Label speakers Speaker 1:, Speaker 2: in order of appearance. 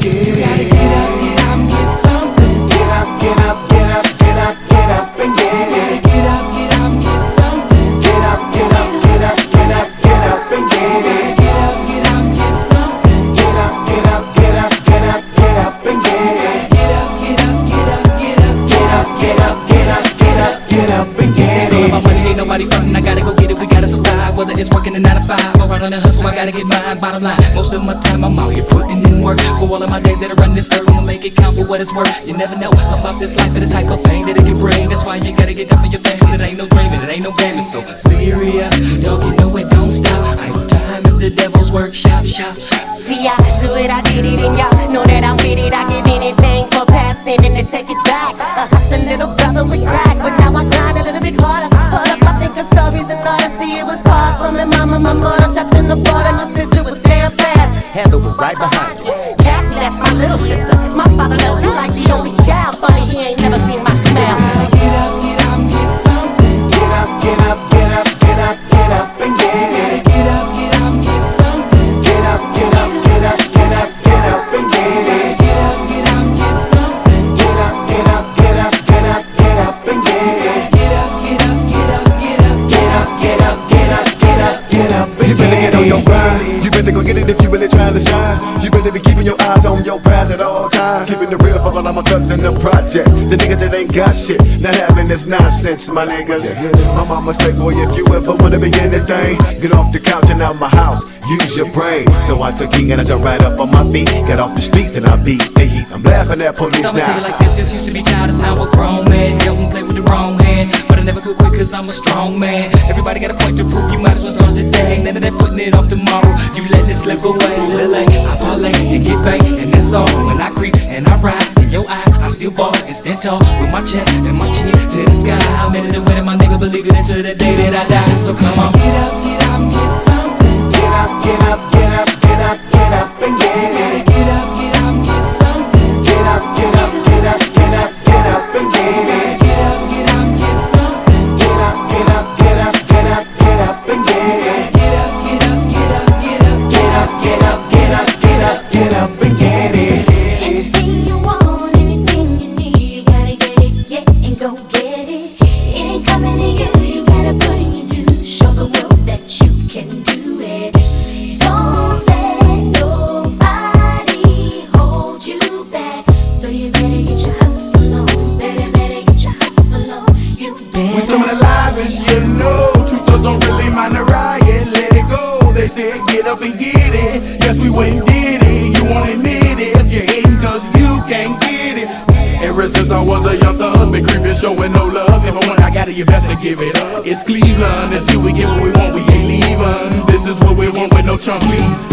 Speaker 1: get it.
Speaker 2: Gotta get up, get up, get something.
Speaker 1: Get up, get up, get up, get up, get up and get it.
Speaker 2: Get up, get up, get something.
Speaker 1: Get up, get up, get up, get up, get up and get it.
Speaker 2: Get up, get up, get something.
Speaker 1: Get up, get up, get up, get up, get up and get it.
Speaker 2: Get up, get up, get up, get up,
Speaker 1: Get up, get up, get up, get up, get up and get
Speaker 2: It's all
Speaker 1: it.
Speaker 2: about money, ain't nobody frontin'. I gotta go get it, we gotta survive. Whether it's working a 9 to 5 or out on the hustle, I gotta get mine. Bottom line, most of my time I'm out here putting in work. For all of my days that I run this earth, I'ma make it count for what it's worth. You never know about this life and the type of pain that it can bring. That's why you gotta get down for your things. It ain't no dreaming, it ain't no gaming. So serious, dog, you know it don't stop. Idle time is the devil's workshop.
Speaker 3: See, I do it, I did it, and y'all know that I'm with it. I give anything for passing and to take it back. A hustling little brother with crack, but now I grind a little bit harder. Hold up, I think of stories and all to see it was hard for me. Mama, my mother trapped in the border. My sister was damn fast. Heather was right behind you. Cassie, that's my little sister. My father loved you like the only child. Funny, he ain't never seen my smile.
Speaker 2: Get up, get up, get something.
Speaker 1: Get up, get up, get up, get up, get up and get it.
Speaker 2: Get up, get up, get something.
Speaker 1: Get up, get up, get up, get up, get up and get it.
Speaker 2: Get up, get up, get something.
Speaker 1: Get up, get up, get up, get up, get up and get it.
Speaker 2: Get up, get up, get up, get up,
Speaker 1: Get up, get up, get up, get up, get up and
Speaker 4: You better
Speaker 1: get
Speaker 4: get on your
Speaker 1: it.
Speaker 4: grind. You better go get it if you really trying to shine. You better be keeping your eyes on your prize at all times. Keeping it real for all of my thugs in the project. The niggas that ain't got shit, not having this nonsense, my niggas. My mama say, boy, if you ever wanna be anything, get off the couch and out my house. Use your brain. So I took heat and I jumped right up on my feet. Got off the streets and I beat the heat. I'm laughing at police
Speaker 2: I'ma tell you
Speaker 4: now.
Speaker 2: like this, just used to be childish, now a grown man. Don't play with the wrong hand, but I never could quit cause I'm a strong man. Everybody got a point to prove, you might as well start today. None of that putting it off tomorrow, you let it slip away. Little late, I parlay and get back, and that's all. When I creep and I rise, in your eyes, I still ball and stand tall. With my chest and my chin to the sky, I'm in it winning, my nigga, believe it until the day that I die. So come on, get up, get something.
Speaker 1: Get up, get up, get up, get up, get up and get it.
Speaker 2: Get up, get something.
Speaker 1: Get up, get up, get up, get up, get up and get it.
Speaker 2: Get up, get something.
Speaker 1: Get up, get up, get up, get up, get up and get it.
Speaker 2: Get up, get up, get up, get up,
Speaker 1: Get up, get up, get up, get up, get up and get it.
Speaker 5: Anything you want, anything you need, you gotta get it, yeah, and go get it. It ain't coming to you, you gotta put it in you. Show the world that you can do it. Don't let nobody hold you back. So you better get your hustle on, better get your hustle on. You
Speaker 6: We
Speaker 5: better.
Speaker 6: some of the livest, you know. Truthers don't really mind the riot, let it go. They said get up and get it. Yes, we went and did it. You won't admit it. You're hating cause you can't get it. Ever since I was a young thug, been creeping, showing no love. If I want, I got it, you best to give it up. It's Cleveland, until we get what we want, we ain't leaving. This is what we want with no Trump, please.